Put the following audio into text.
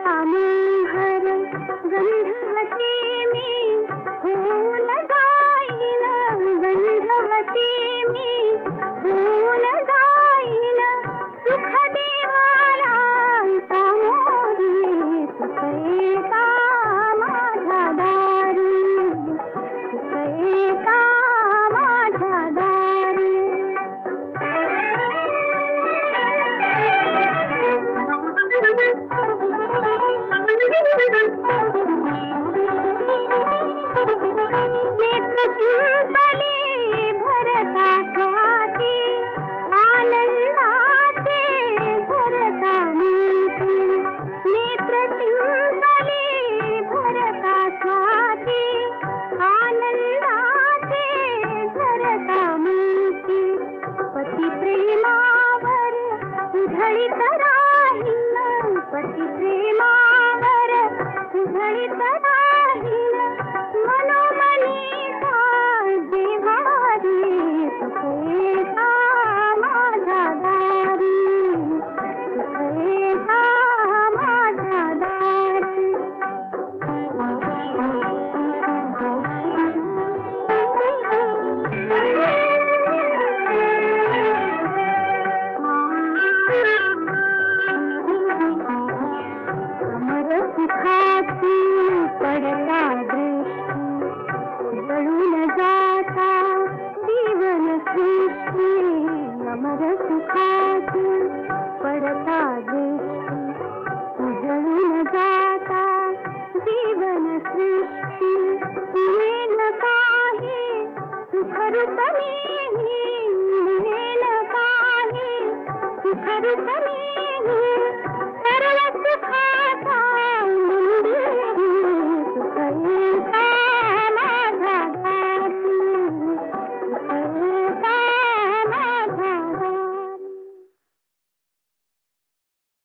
मनोहर गंधवती मी होऊन जाईन, गंधवती मी होऊन जाईन, सुख देवाला सामोरी, सुख एका माझ्या दारी, सुख एका माझ्या दारी. नेत्रशिंपले भरता स्वाती, आनंदाचे भरता मोती. नेत्रशिंपले भरता स्वाती, आनंदाचे भरता मोती. पती प्रेमावर उधळीत राहीन, पती प्रेमावर उधळीत राहीन, मनोमनी देवारी, सुख एका माझ्या दारी, सुख एका माझ्या दारी. अमर सुखाची पडता दृष्टी, जळून जाता जीवन सृष्टी. अमर सुखाची पडता दृष्टी, जळून जाता जीवन सृष्टी. मिळेल काही सुखरूप नेही, मिळेल काही सुखरूप नेही,